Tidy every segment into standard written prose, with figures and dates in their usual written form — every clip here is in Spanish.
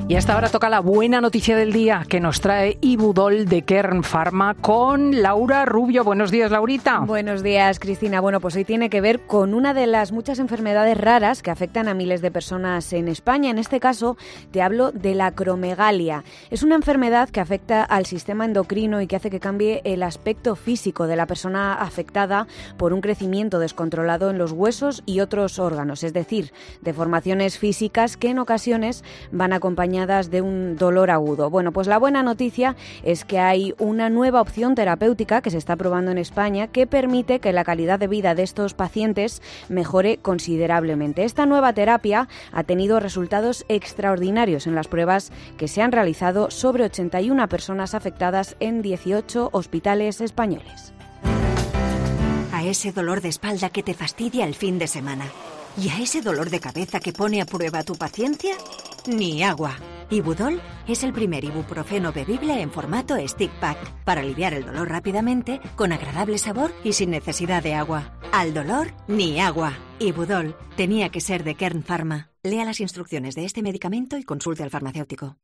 Y hasta ahora toca la buena noticia del día que nos trae Ibudol de Kern Pharma con Laura Rubio. Buenos días, Laurita. Buenos días, Cristina. Bueno, pues hoy tiene que ver con una de las muchas enfermedades raras que afectan a miles de personas en España. En este caso, te hablo de la acromegalia. Es una enfermedad que afecta al sistema endocrino y que hace que cambie el aspecto físico de la persona afectada por un crecimiento descontrolado en los huesos y otros órganos, es decir, deformaciones físicas que en ocasiones van acompañadas de un dolor agudo. Bueno, pues la buena noticia es que hay una nueva opción terapéutica que se está probando en España que permite que la calidad de vida de estos pacientes mejore considerablemente. Esta nueva terapia ha tenido resultados extraordinarios en las pruebas que se han realizado sobre 81 personas afectadas en 18 hospitales españoles. A ese dolor de espalda que te fastidia el fin de semana y a ese dolor de cabeza que pone a prueba tu paciencia, ni agua. Ibudol es el primer ibuprofeno bebible en formato stick pack para aliviar el dolor rápidamente, con agradable sabor y sin necesidad de agua. Al dolor, ni agua. Ibudol tenía que ser de Kern Pharma. Lea las instrucciones de este medicamento y consulte al farmacéutico.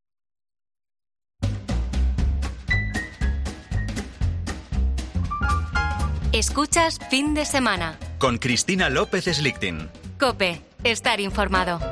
Escuchas Fin de Semana con Cristina López Slichting. COPE. Estar informado.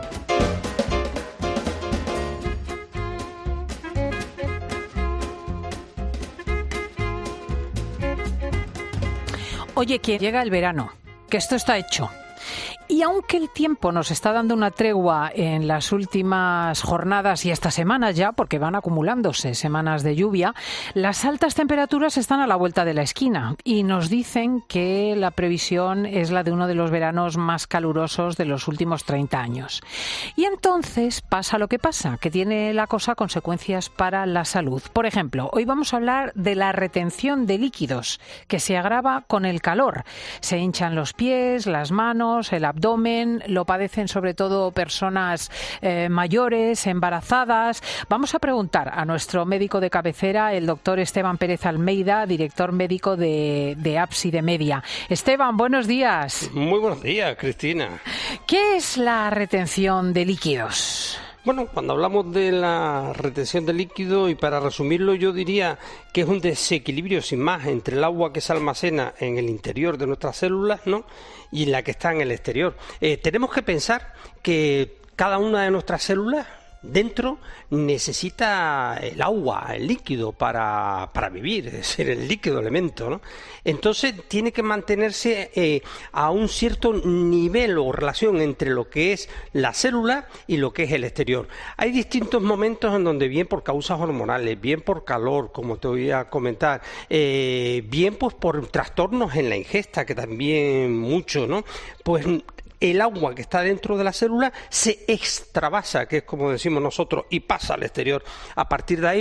Oye, que llega el verano, que esto está hecho. Y aunque el tiempo nos está dando una tregua en las últimas jornadas y estas semanas ya, porque van acumulándose semanas de lluvia, las altas temperaturas están a la vuelta de la esquina y nos dicen que la previsión es la de uno de los veranos más calurosos de los últimos 30 años. Y entonces pasa lo que pasa, que tiene la cosa consecuencias para la salud. Por ejemplo, hoy vamos a hablar de la retención de líquidos, que se agrava con el calor. Se hinchan los pies, las manos, el abdomen, lo padecen sobre todo personas mayores, embarazadas. Vamos a preguntar a nuestro médico de cabecera, el doctor Esteban Pérez Almeida, director médico de Ábside Media. Esteban, buenos días. Muy buenos días, Cristina. ¿Qué es la retención de líquidos? Bueno, cuando hablamos de la retención de líquido, y para resumirlo yo diría que es un desequilibrio sin más entre el agua que se almacena en el interior de nuestras células, ¿no?, y la que está en el exterior. Tenemos que pensar que cada una de nuestras células dentro necesita el agua, el líquido para vivir, es decir, el líquido elemento, ¿no? Entonces tiene que mantenerse a un cierto nivel o relación entre lo que es la célula y lo que es el exterior. Hay distintos momentos en donde, bien por causas hormonales, bien por calor, como te voy a comentar, bien pues por trastornos en la ingesta, que también mucho, ¿no?, pues el agua que está dentro de la célula se extravasa, que es como decimos nosotros, y pasa al exterior. A partir de ahí,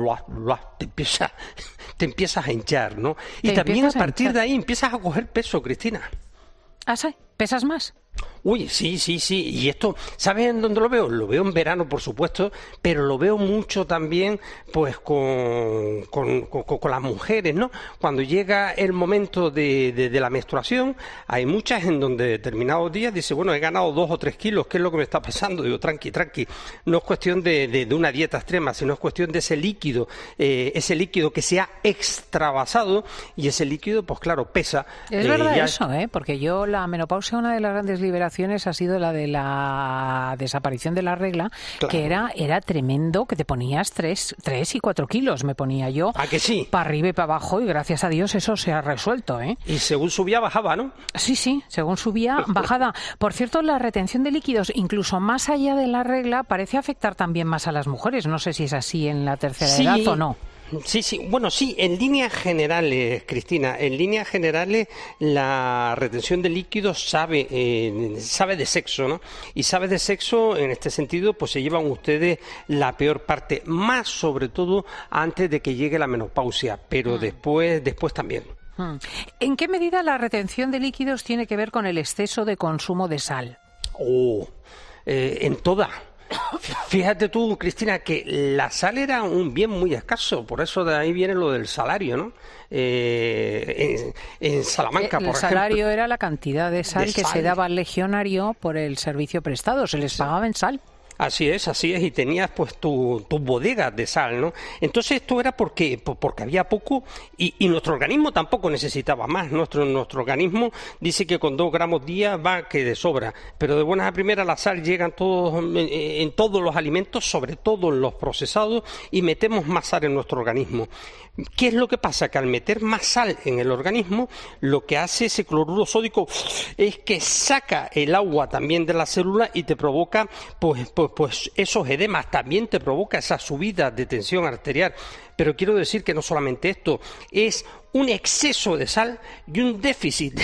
te empiezas a hinchar, ¿no? Y también a partir de ahí empiezas a coger peso, Cristina. ¿Ah, sí? ¿Pesas más? Uy, sí. Y esto, ¿sabes en dónde lo veo? Lo veo en verano, por supuesto, pero lo veo mucho también pues con las mujeres, ¿no? Cuando llega el momento de la menstruación, hay muchas en donde determinados días dice, bueno, he ganado 2 o 3 kilos, ¿qué es lo que me está pasando? Digo, tranqui. No es cuestión de una dieta extrema, sino es cuestión de ese líquido que se ha extravasado, y ese líquido, pues claro, pesa. Es verdad eso, porque yo la menopausia, una de las grandes liberaciones ha sido la de la desaparición de la regla, claro, que era tremendo, que te ponías 3 y 4 kilos, me ponía yo. ¿A que sí? Para arriba y para abajo, y gracias a Dios eso se ha resuelto, ¿eh? Y según subía, bajaba, ¿no? Sí, según subía, bajada. Por cierto, la retención de líquidos, incluso más allá de la regla, parece afectar también más a las mujeres. No sé si es así en la tercera edad o no. Sí, bueno, sí, en líneas generales, Cristina, la retención de líquidos sabe de sexo, ¿no? Y sabe de sexo, en este sentido, pues se llevan ustedes la peor parte, más sobre todo antes de que llegue la menopausia, pero después también. ¿En qué medida la retención de líquidos tiene que ver con el exceso de consumo de sal? En toda. Fíjate tú, Cristina, que la sal era un bien muy escaso, por eso de ahí viene lo del salario, ¿no? En Salamanca, por ejemplo. El salario era la cantidad de sal que se daba al legionario por el servicio prestado, se les pagaba en sal. Así es, y tenías pues tus bodegas de sal, ¿no? Entonces esto era porque había poco y nuestro organismo tampoco necesitaba más. Nuestro organismo dice que con 2 gramos día va que de sobra, pero de buenas a primeras la sal llega en todos los alimentos, sobre todo en los procesados, y metemos más sal en nuestro organismo. ¿Qué es lo que pasa? Que al meter más sal en el organismo, lo que hace ese cloruro sódico es que saca el agua también de la célula y te provoca pues esos edemas, también te provoca esa subida de tensión arterial. Pero quiero decir que no solamente esto, es un exceso de sal y un déficit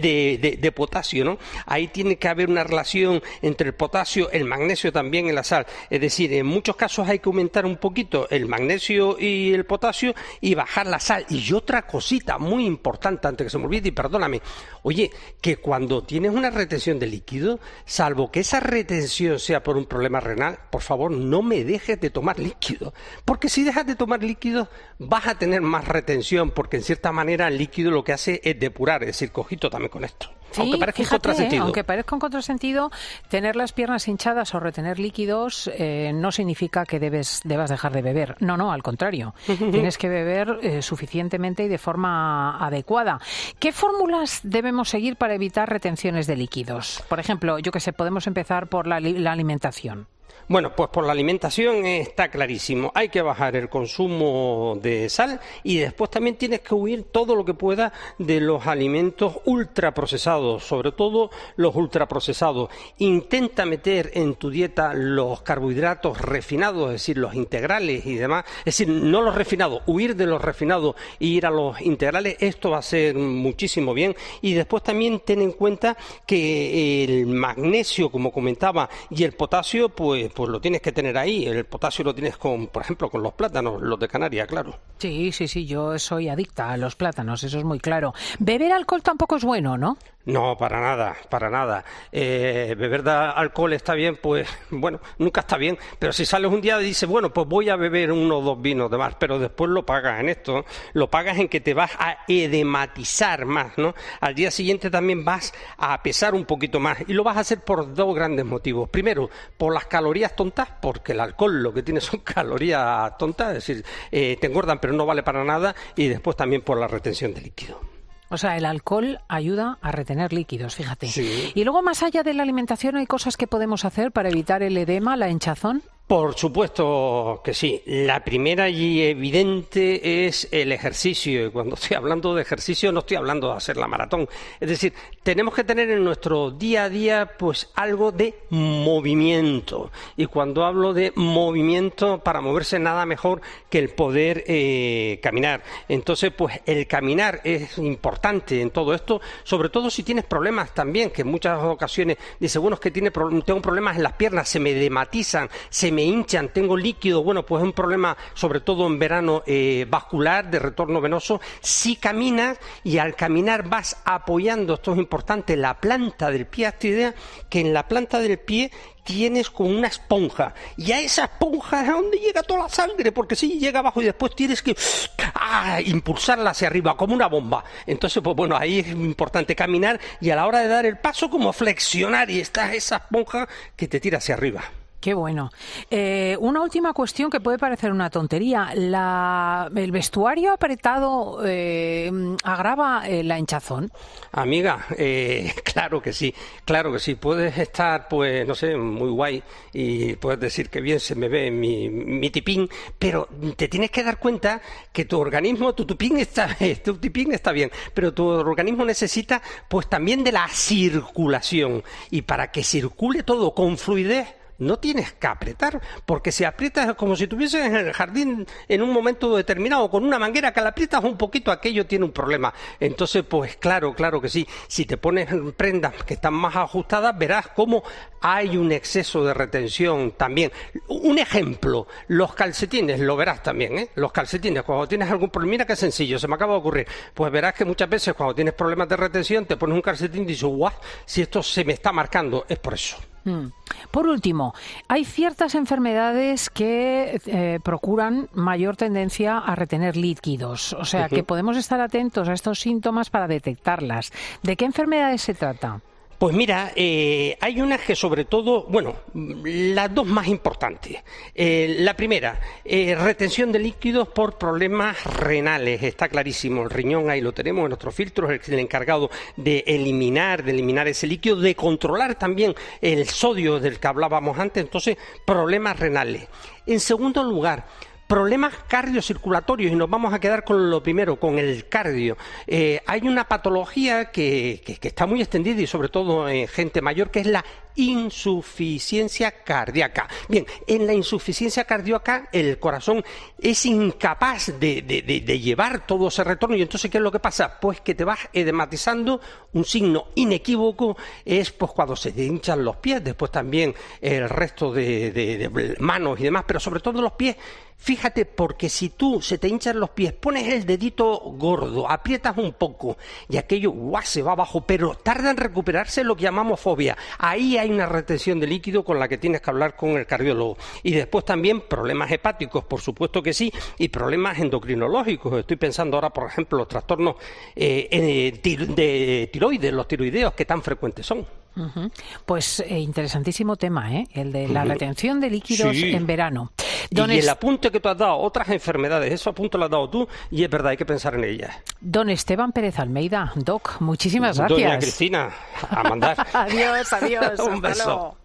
de potasio, ¿no? Ahí tiene que haber una relación entre el potasio, el magnesio también en la sal. Es decir, en muchos casos hay que aumentar un poquito el magnesio y el potasio y bajar la sal. Y otra cosita muy importante, antes que se me olvide, y perdóname, oye, que cuando tienes una retención de líquido, salvo que esa retención sea por un problema renal, por favor, no me dejes de tomar líquido. Porque si dejas de tomar líquido, vas a tener más retención, porque en cierta manera el líquido lo que hace es depurar, es decir, cojito también con esto. Sí, aunque parezca un contrasentido. Aunque parezca un contrasentido, tener las piernas hinchadas o retener líquidos no significa que debas dejar de beber. No, al contrario. Tienes que beber suficientemente y de forma adecuada. ¿Qué fórmulas debemos seguir para evitar retenciones de líquidos? Por ejemplo, yo que sé, podemos empezar por la alimentación. Bueno, pues por la alimentación está clarísimo. Hay que bajar el consumo de sal y después también tienes que huir todo lo que pueda de los alimentos ultraprocesados, sobre todo los ultraprocesados. Intenta meter en tu dieta los carbohidratos refinados, es decir, los integrales y demás. Es decir, no los refinados, huir de los refinados e ir a los integrales. Esto va a ser muchísimo bien. Y después también ten en cuenta que el magnesio, como comentaba, y el potasio, pues lo tienes que tener ahí. El potasio lo tienes por ejemplo, con los plátanos, los de Canarias, claro. Sí, yo soy adicta a los plátanos, eso es muy claro. Beber alcohol tampoco es bueno, ¿no? No, para nada. Beber alcohol está bien, pues bueno, nunca está bien, pero si sales un día y dices, bueno, pues voy a beber 1 o 2 vinos de más, pero después lo pagas en esto, ¿no? Lo pagas en que te vas a edematizar más, ¿no? Al día siguiente también vas a pesar un poquito más y lo vas a hacer por 2 grandes motivos. Primero, por las calorías tontas, porque el alcohol lo que tiene son calorías tontas, es decir, te engordan pero no vale para nada, y después también por la retención de líquido. O sea, el alcohol ayuda a retener líquidos, fíjate. Sí. Y luego, más allá de la alimentación, ¿hay cosas que podemos hacer para evitar el edema, la hinchazón? Por supuesto que sí. La primera y evidente es el ejercicio. Y cuando estoy hablando de ejercicio no estoy hablando de hacer la maratón. Es decir, tenemos que tener en nuestro día a día pues algo de movimiento. Y cuando hablo de movimiento, para moverse nada mejor que el poder caminar. Entonces, pues el caminar es importante en todo esto, sobre todo si tienes problemas también, que en muchas ocasiones dice, bueno, es que tengo problemas en las piernas, se me edematizan, se me hinchan, tengo líquido. Bueno, pues es un problema, sobre todo en verano, vascular, de retorno venoso. Si caminas y al caminar vas apoyando, esto es importante, la planta del pie. Hazte idea que en la planta del pie tienes como una esponja, y a esa esponja es a donde llega toda la sangre, porque si llega abajo y después tienes que impulsarla hacia arriba como una bomba. Entonces, pues bueno, ahí es importante caminar y a la hora de dar el paso como flexionar, y está esa esponja que te tira hacia arriba. Qué bueno. Una última cuestión que puede parecer una tontería. ¿El vestuario apretado agrava la hinchazón? Amiga, claro que sí. Puedes estar, pues, no sé, muy guay y puedes decir que bien se me ve mi tipín, pero te tienes que dar cuenta que tu organismo, tu tipín está bien, pero tu organismo necesita, pues, también de la circulación. Y para que circule todo con fluidez, no tienes que apretar, porque si aprietas es como si estuvieses en el jardín en un momento determinado con una manguera, que la aprietas un poquito, aquello tiene un problema. Entonces, pues claro que sí. Si te pones prendas que están más ajustadas, verás cómo hay un exceso de retención también. Un ejemplo, los calcetines, lo verás también, ¿eh? Los calcetines, cuando tienes algún problema, mira qué sencillo, se me acaba de ocurrir. Pues verás que muchas veces cuando tienes problemas de retención, te pones un calcetín y dices, guau, si esto se me está marcando, es por eso. Por último, hay ciertas enfermedades que procuran mayor tendencia a retener líquidos, o sea que podemos estar atentos a estos síntomas para detectarlas. ¿De qué enfermedades se trata? Pues mira, hay unas que sobre todo, bueno, las dos más importantes. La primera, retención de líquidos por problemas renales, está clarísimo. El riñón ahí lo tenemos en nuestros filtros, es el encargado de eliminar ese líquido, de controlar también el sodio del que hablábamos antes, entonces problemas renales. En segundo lugar, problemas cardiocirculatorios, y nos vamos a quedar con lo primero, con el cardio. Hay una patología que está muy extendida y sobre todo en gente mayor, que es la insuficiencia cardíaca. Bien, en la insuficiencia cardíaca el corazón es incapaz de llevar todo ese retorno, y entonces ¿qué es lo que pasa? Pues que te vas edematizando. Un signo inequívoco es pues cuando se te hinchan los pies, después también el resto de manos y demás, pero sobre todo los pies. Fíjate, porque si tú se te hinchan los pies, pones el dedito gordo, aprietas un poco y aquello se va abajo, pero tarda en recuperarse lo que llamamos fobia. Ahí hay una retención de líquido con la que tienes que hablar con el cardiólogo. Y después también problemas hepáticos, por supuesto que sí, y problemas endocrinológicos. Estoy pensando ahora, por ejemplo, los trastornos de tiroides, los tiroideos, que tan frecuentes son. Pues interesantísimo tema, el de la retención de líquidos en verano. Y el apunte que tú has dado, otras enfermedades, eso apunte lo has dado tú, y es verdad, hay que pensar en ellas. Don Esteban Pérez Almeida, Doc, muchísimas gracias. Doña Cristina, a mandar. Adiós. Un beso.